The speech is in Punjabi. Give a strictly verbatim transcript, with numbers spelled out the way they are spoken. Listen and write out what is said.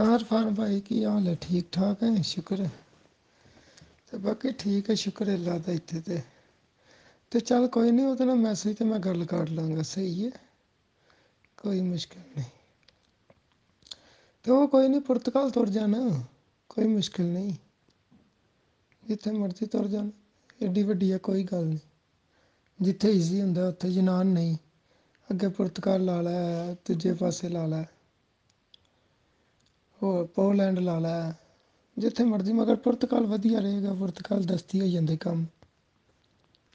ਕਾਰ ਫਾਰਮ ਭਾਈ ਕੀ ਹਾਲ ਹੈ? ਠੀਕ ਠਾਕ ਹੈ, ਸ਼ੁਕਰ ਹੈ। ਤੇ ਬਾਕੀ ਠੀਕ ਹੈ, ਸ਼ੁਕਰ ਹੈ ਅੱਲਾ ਦਾ ਇੱਥੇ ਤੇ ਤੇ ਚੱਲ ਕੋਈ ਨਹੀਂ, ਉਹਦੇ ਨਾਲ ਮੈਸੇਜ 'ਤੇ ਮੈਂ ਗੱਲ ਕਰ ਲਾਂਗਾ, ਸਹੀ ਹੈ, ਕੋਈ ਮੁਸ਼ਕਿਲ ਨਹੀਂ। ਅਤੇ ਉਹ ਕੋਈ ਨਹੀਂ, ਪੁਰਤਗਾਲ ਤੁਰ ਜਾਣਾ, ਕੋਈ ਮੁਸ਼ਕਿਲ ਨਹੀਂ। ਜਿੱਥੇ ਮਰਜ਼ੀ ਤੁਰ ਜਾਣ, ਐਡੀ ਵੱਡੀ ਆ ਕੋਈ ਗੱਲ ਨਹੀਂ। ਜਿੱਥੇ ਈਜ਼ੀ ਹੁੰਦਾ ਉੱਥੇ ਯੂਨਾਨ ਨਹੀਂ, ਅੱਗੇ ਪੁਰਤਗਾਲ ਲਾ ਲੈ, ਦੂਜੇ ਪਾਸੇ ਲਾ ਲੈ, ਹੋਰ ਪੋਲੈਂਡ ਲਾ ਲੈ, ਜਿੱਥੇ ਮਰਜ਼ੀ, ਮਗਰ ਪੁਰਤਗਾਲ ਵਧੀਆ ਰਹੇਗਾ। ਪੁਰਤਗਾਲ ਦਸਤੀ ਹੋ ਜਾਂਦੇ ਕੰਮ।